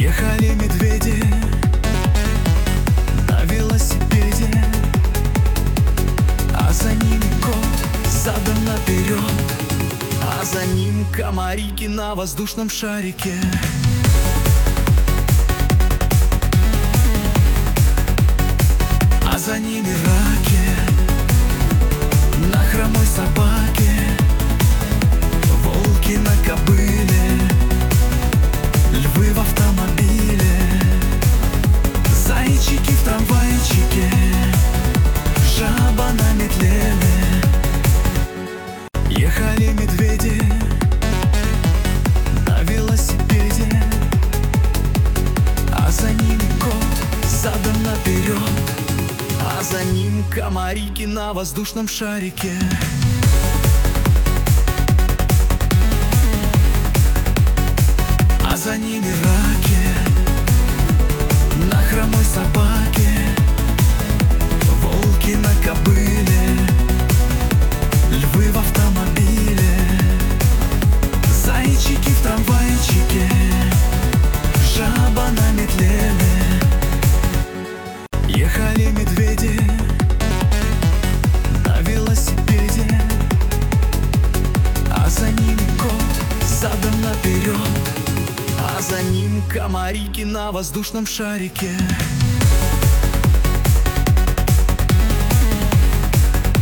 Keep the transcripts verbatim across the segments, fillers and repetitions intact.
Ехали медведи на велосипеде, а за ними кот задом наперед, а за ним комарики на воздушном шарике. А за ними раки на хромой собаке, волки на кобыле, львы в автомобиле, зайчики в трамвайчике, жаба на метле. Ехали медведи на велосипеде, а за ними кот задом наперед, а за ним комарики на воздушном шарике. А за ними раки на хромой собаке, волки на кобыле, львы в автомобиле, зайчики в трамвайчике, жаба на метле. Ехали медведи на велосипеде, а за ними кот задом наперед, а за ним комарики на воздушном шарике.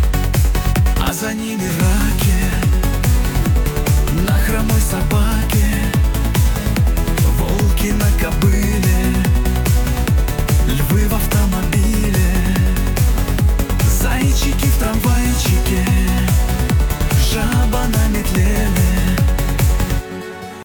А за ними раки на хромой собаке,